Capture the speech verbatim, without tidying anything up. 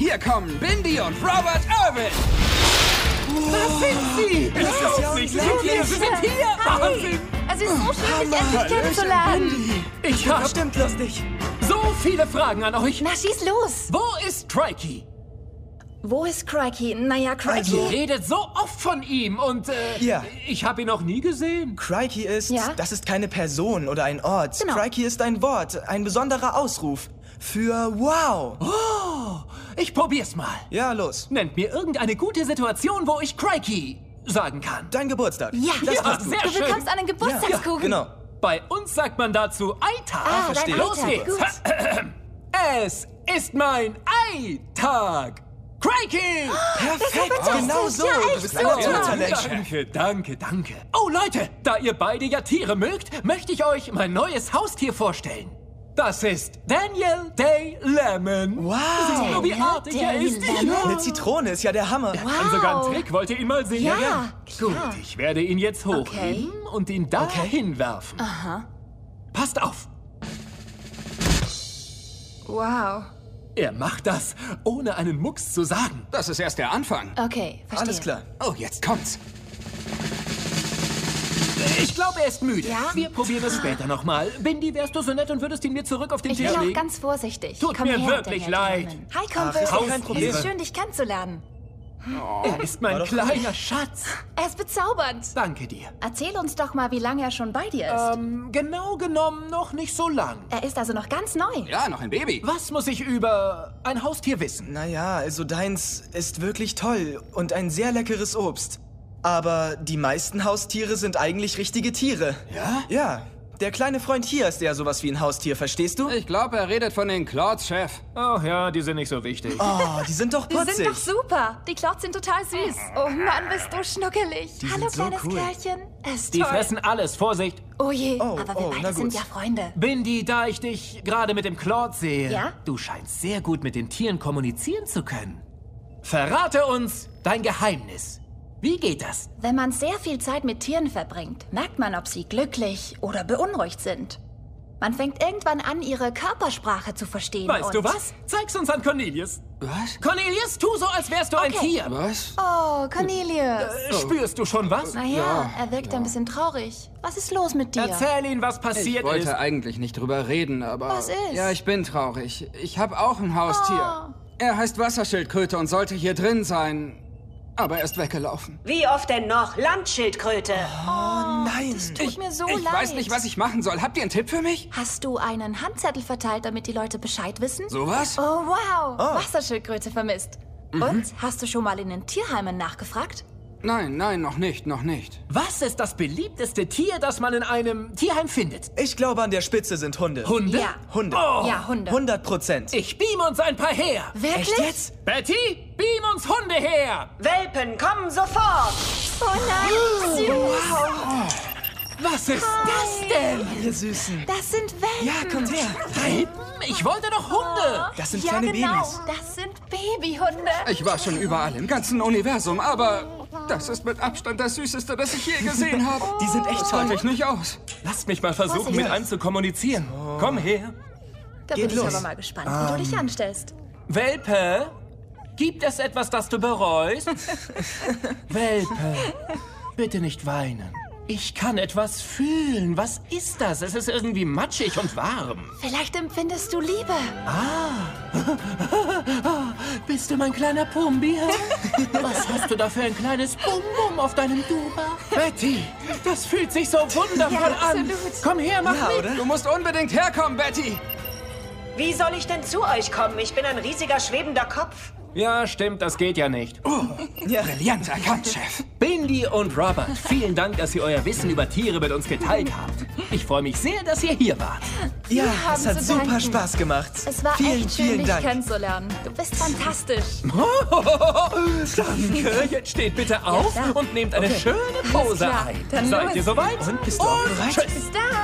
Hier kommen Bindi und Robert Irwin. Das sind sie! Das ist ja Sie sind hier! Sie sind hier! Wahnsinn! Es ist so schön, dich endlich kennenzulernen. Ich hab Bestimmt lustig. so viele Fragen an euch. Na, schieß los. Wo ist Crikey? Wo ist Crikey? Naja, Ihr Crikey. redet so oft von ihm und äh, Ja. ich habe ihn noch nie gesehen. Crikey ist, Ja? das ist keine Person oder ein Ort. Genau. Crikey ist ein Wort, ein besonderer Ausruf. Für wow. Oh, ich probier's mal. Ja, los. Nennt mir irgendeine gute Situation, wo ich Crikey sagen kann. Dein Geburtstag. Ja, das Ja, passt gut. sehr du schön. bekommst einen Geburtstagskuchen. Genau. Bei uns sagt man dazu Eitag. Ah, dein verstehe. Los Alltag. geht's. Gut. Es ist mein Eitag. Crikey! Perfekt, genau so. Ja, Du echt bist super. ein Talent. Danke, danke, danke. Oh Leute, da ihr beide ja Tiere mögt, möchte ich euch mein neues Haustier vorstellen. Das ist Daniel Day Lemon. Wow. Seht nur, wie artig er Daniel ist. Day Lemon. Eine Zitrone ist ja der Hammer. Und sogar einen Trick. Wollt ihr ihn mal sehen? Ja, Gut, klar. ich werde ihn jetzt hochheben Okay. und ihn dahin werfen. Aha. Passt auf. Wow. Er macht das, ohne einen Mucks zu sagen. Das ist erst der Anfang. Okay, verstehe. Alles klar. Oh, jetzt kommt's. Ich glaube, er ist müde. Ja? Wir probieren es später nochmal. Bindi, wärst du so nett und würdest ihn mir zurück auf den Ich Tisch bin auch legen? ganz vorsichtig. Tut Komm mir her, wirklich Daniel leid. Gentleman. Hi, Kumpel. ist doch kein Problem. Es ist schön, dich kennenzulernen. Er ist mein War doch kleiner Schatz. Er ist bezaubernd. Danke dir. Erzähl uns doch mal, wie lange er schon bei dir ist. Ähm, genau genommen noch nicht so lang. Er ist also noch ganz neu. Ja, noch ein Baby. Was muss ich über ein Haustier wissen? Naja, also deins ist wirklich toll und ein sehr leckeres Obst. Aber die meisten Haustiere sind eigentlich richtige Tiere. Ja? Ja, der kleine Freund hier ist eher sowas wie ein Haustier, verstehst du? Ich glaube, er redet von den Claudes, Chef. Oh ja, die sind nicht so wichtig. Oh, die sind doch Die putzig. sind doch super. Die Clouds sind total süß. Oh Mann, bist du schnuckelig. Die Hallo, sind so kleines cool. Kerlchen. Er ist Die toll. fressen alles, Vorsicht. Oh je, Oh, aber wir oh, beide na sind gut. ja Freunde. Bindi, da ich dich gerade mit dem Claude sehe, Ja? du scheinst sehr gut mit den Tieren kommunizieren zu können. Verrate uns dein Geheimnis. Wie geht das? Wenn man sehr viel Zeit mit Tieren verbringt, merkt man, ob sie glücklich oder beunruhigt sind. Man fängt irgendwann an, ihre Körpersprache zu verstehen. Weißt und du was? Zeig's uns an Cornelius. Was? Cornelius, tu so, als wärst du ein Okay. Tier. Was? Oh, Cornelius. Äh, Spürst du schon was? Naja, Ja, er wirkt ein bisschen traurig. Was ist los mit dir? Erzähl ihn, was Ich passiert wollte ist. eigentlich nicht drüber reden, aber... Was ist? Ja, ich bin traurig. Ich habe auch ein Haustier. Oh. Er heißt Wasserschildkröte und sollte hier drin sein. Aber er ist weggelaufen. Wie oft denn noch? Landschildkröte. Oh nein. Tut mir so ich leid. weiß nicht, was ich machen soll. Habt ihr einen Tipp für mich? Hast du einen Handzettel verteilt, damit die Leute Bescheid wissen? Sowas? Oh, wow. Wasserschildkröte vermisst. Mhm. Und, hast du schon mal in den Tierheimen nachgefragt? Nein, nein, noch nicht, noch nicht. Was ist das beliebteste Tier, das man in einem Tierheim findet? Ich glaube, an der Spitze sind Hunde. Hunde? Ja. Hunde. Oh, Ja, Hunde. hundert Prozent. ich beam uns ein paar her. Wirklich? Echt jetzt? Betty, beam uns Hunde her. Welpen, kommen sofort! Oh nein, süß. Was ist das denn? Ihr Süßen. Das sind Welpen. Ja, kommt her. Welpen? Ich wollte doch Hunde. Das sind ja, kleine genau. Babys. Das sind Babyhunde. Ich war schon überall im ganzen Universum, aber das ist mit Abstand das Süßeste, das ich je gesehen habe. Die sind echt Das toll. halte ich nicht aus. Lasst mich mal versuchen, Vorsicht. mit einem zu kommunizieren. Komm her. Da Geht bin ich los. aber mal gespannt, wie du dich anstellst. Welpe, gibt es etwas, das du bereust? Welpe, bitte nicht weinen. Ich kann etwas fühlen. Was ist das? Es ist irgendwie matschig und warm. Vielleicht empfindest du Liebe. Bist du mein kleiner Pumbi? hä? Was hast du da für ein kleines Bum-Bum auf deinem Duba? Betty, das fühlt sich so wundervoll Ja, an. absolut. Komm her, mach Ja, mit. oder? Du musst unbedingt herkommen, Betty. Wie soll ich denn zu euch kommen? Ich bin ein riesiger schwebender Kopf. Ja, stimmt, das geht ja nicht. Ja. Brillant erkannt, Chef. Bindi und Robert, vielen Dank, dass ihr euer Wissen über Tiere mit uns geteilt habt. Ich freue mich sehr, dass ihr hier wart. Ja, haben es hat zu super danken. Spaß gemacht. Es war vielen, echt schön, vielen dich Dank. kennenzulernen. Du bist fantastisch. Danke. Jetzt steht bitte auf klar. und nehmt eine schöne Alles Pose klar. ein. Dann Seid los. ihr soweit? Und bist du auch bereit? Tschüss. Bis dann.